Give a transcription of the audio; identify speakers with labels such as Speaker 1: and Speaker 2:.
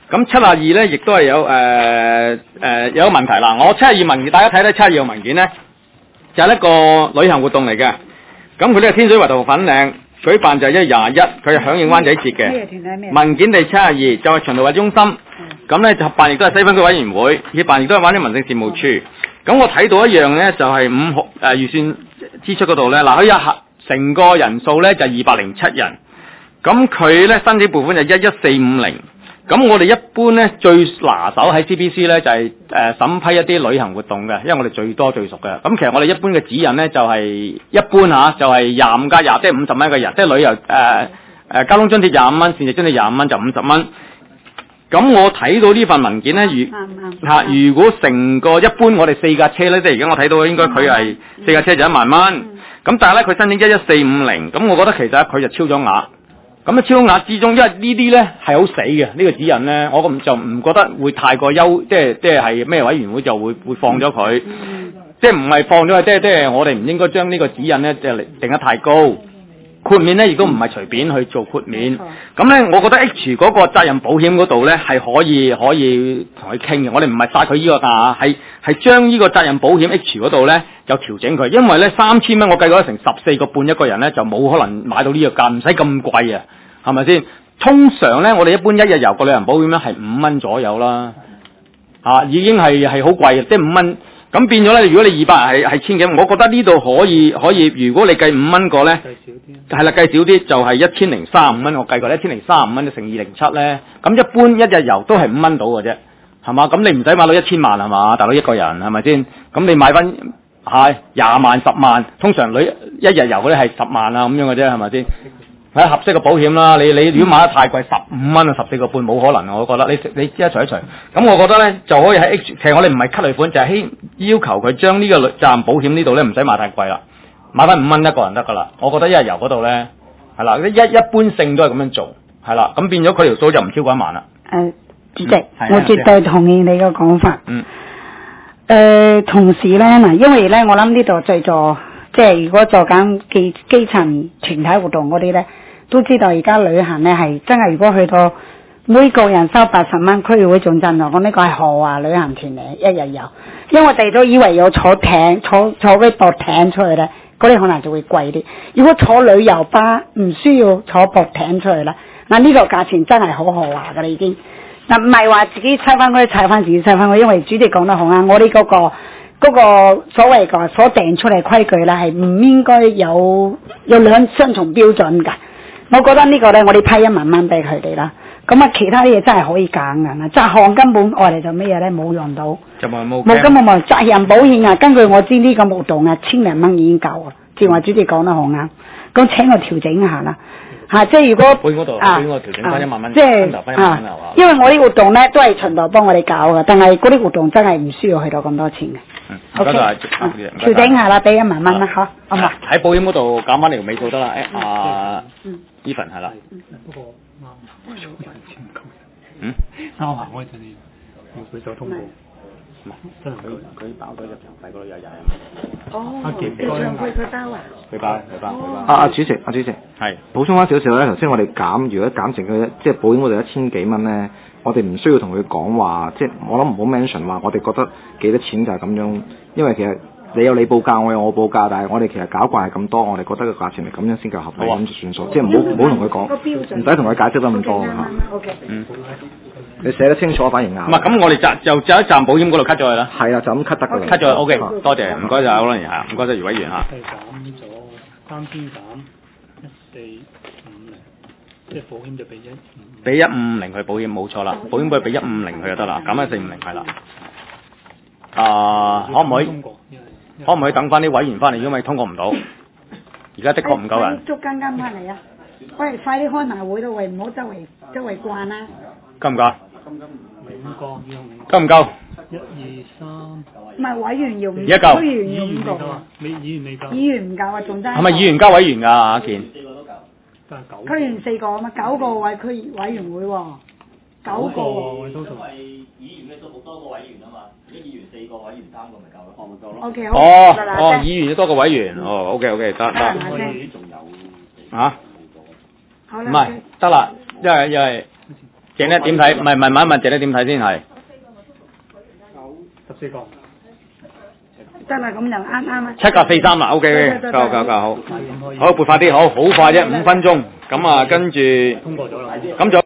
Speaker 1: 咁72咧，亦都係有有個問題啦。我72文件，大家睇睇72個文件咧，就係一個旅行活動嚟嘅。咁佢呢個天水圍同粉嶺舉辦就係1月21，佢係響應灣仔節嘅。文件第72就係循道衛中心，咁咧就合辦亦都係西分區委員會，協辦亦都係灣仔民政事務處。咁我睇到一樣咧，就係5號預算支出嗰度咧，嗱佢成個人數咧就207人，咁佢咧申請撥款就11450。咁我哋一般咧最拿手喺 CBC 咧就係審批一啲旅行活動嘅，因為我哋最多最熟嘅。咁其實我哋一般嘅指引咧就係一般就係25+20，即係50蚊一個人，即係旅遊交通津貼25蚊，膳食津貼25蚊就50蚊。咁我睇到呢份文件咧，如果成個一般我哋4架車咧，即係而家我睇到應該佢係4架車就1萬蚊。咁但係咧佢申請11450，咁我覺得其實佢就超咗額。咁超額之中，因為呢啲咧係好死嘅，呢個指引咧，我就唔覺得會太過即係咩委員會就會放咗佢，即係唔係放咗，即係我哋唔應該將呢個指引咧即係定得太高。豁免咧亦都唔係隨便去做豁免。咁咧，我覺得 H 嗰個責任保險嗰度咧係可以同佢傾嘅。我哋唔係殺佢呢個價，係將呢個責任保險 H 嗰度咧就調整佢，因為咧3000蚊我計過成14個半一個人咧就冇可能買到呢個價，唔使咁貴啊。係咪先？通常咧，我哋一般一日遊個旅行保險咧係5蚊左右啦，已經係好貴嘅，即係5蚊。咁變咗咧，如果你200人係千幾，我覺得呢度可以，如果你計5蚊個咧，係啦，計少啲就係1035蚊，我計過1035蚊乘207咧，咁一般一日遊都係5蚊到嘅啫，係嘛？咁你唔使買到1000萬係嘛？大佬一個人係咪先？咁你買翻係20萬、10萬，通常一日遊嗰啲係10萬啊咁樣嘅啫，係咪先？係合適嘅保險啦，你如果買得太貴15蚊啊14個半冇可能，我覺得你一除一除，咁我覺得咧就可以喺 H， 其實我哋唔係cut類款，就係要求佢將呢個責任保險呢度咧唔使買太貴啦，買翻5蚊一個人得噶啦。我覺得一日遊嗰度咧係啦，一般性都係咁樣做，係啦，咁變咗佢條數就唔超過1萬啦。
Speaker 2: 主席，我絕對同意你嘅講法。同時咧嗱，因為咧我諗呢度在座即係如果做緊基層團體活動嗰啲咧。都知道而家旅行咧係真係，如果去到每個人收80蚊，區議會仲震我講呢個係豪華旅行團嚟，一日遊。因為我哋都以為有坐艇、坐嗰啲駁艇出去咧，嗰啲可能就會貴啲。如果坐旅遊巴唔需要坐駁艇出去啦，嗱呢個價錢真係好豪華㗎啦已經。嗱唔係話自己猜翻嗰啲猜翻自己猜翻，因為主席講得好啱，我哋嗰個所謂個所定出嚟規矩咧係唔應該有雙重標準㗎。我覺得呢個咧，我哋批1萬蚊俾佢哋啦。咁啊，其他啲嘢真係可以揀㗎。責項根本我哋就咩嘢咧，冇用到。
Speaker 1: 就冇
Speaker 2: 根本冇責任保險啊！根據我知呢個活動啊，1000零蚊已經夠啊。正話主席講得好啱。咁請我調整一下啦。即係如果
Speaker 1: 本嗰度我調整翻1萬蚊，
Speaker 2: 即係因為我啲活動咧都係循道幫我哋搞㗎，但係嗰啲活動真係唔需要去到咁多錢嘅。
Speaker 1: 唔該晒，
Speaker 2: 調整下啦，俾1萬蚊啦，好嘛？
Speaker 1: 喺保險嗰度減翻條尾數得啦。Even 係啦。
Speaker 3: 啱行開陣要舉手通過。唔係，真係佢包咗入場費嗰度有
Speaker 2: 佢包啊？
Speaker 3: 佢包。主席，
Speaker 1: 係
Speaker 3: 補充翻少少咧。頭先我哋如果減成佢即係保險嗰度1000幾蚊咧，我哋唔需要同佢講話，即係我諗唔好 mention 話，我哋覺得幾多錢就係咁樣，因為其實你有你報價，我有我報價，但係我哋其實搞慣係咁多，我哋覺得個價錢係咁樣先夠合理，咁就算數，即係唔好同佢講，唔使同佢解釋得咁多嚇。你寫得清楚反而啱。
Speaker 1: 唔係咁，我哋就一站保險嗰度 cut 咗佢啦。
Speaker 3: 係啊，就咁 cut 得㗎啦。
Speaker 1: cut 咗 OK， 多謝，唔該晒好多謝嚇，唔該晒余委員嚇。
Speaker 4: 減咗3000減1450，即係保險就俾
Speaker 1: 150佢保險冇錯啦，保險佢俾150佢就得啦，減140係啦。可唔可以等翻啲委員翻嚟？因為通過唔到，而家的確唔夠人。
Speaker 2: 捉間翻嚟啊！喂，快啲開埋會啦，喂，唔好周圍慣啦。
Speaker 1: 夠唔夠？
Speaker 4: 夠
Speaker 1: 唔夠
Speaker 4: ？1、2、3。
Speaker 2: 唔係委員要5個，
Speaker 1: 而家夠。
Speaker 2: 議員要5個。
Speaker 4: 議員未夠。
Speaker 2: 議員唔夠啊，仲爭。
Speaker 1: 係咪議員加委員㗎？阿健。
Speaker 2: 區議員4個啊嘛，9個區委員會喎。9個。
Speaker 5: 因為議員嘅數目多過委員啊嘛，啲議員4個，委員3個咪夠咯。咪夠咯。
Speaker 2: O K 好。
Speaker 1: 議員要多過委員。OK 得。
Speaker 5: 仲有。
Speaker 1: 唔係得啦，因為鄭咧點睇？唔係問一問鄭咧點睇先係。
Speaker 4: 14個。
Speaker 2: 得啦，咁就啱啦。
Speaker 1: 7格43啦 ，OK， 夠好，好撥快啲，好快啫，5分鐘，咁啊跟住，
Speaker 4: 通過咗啦。
Speaker 1: 咁就。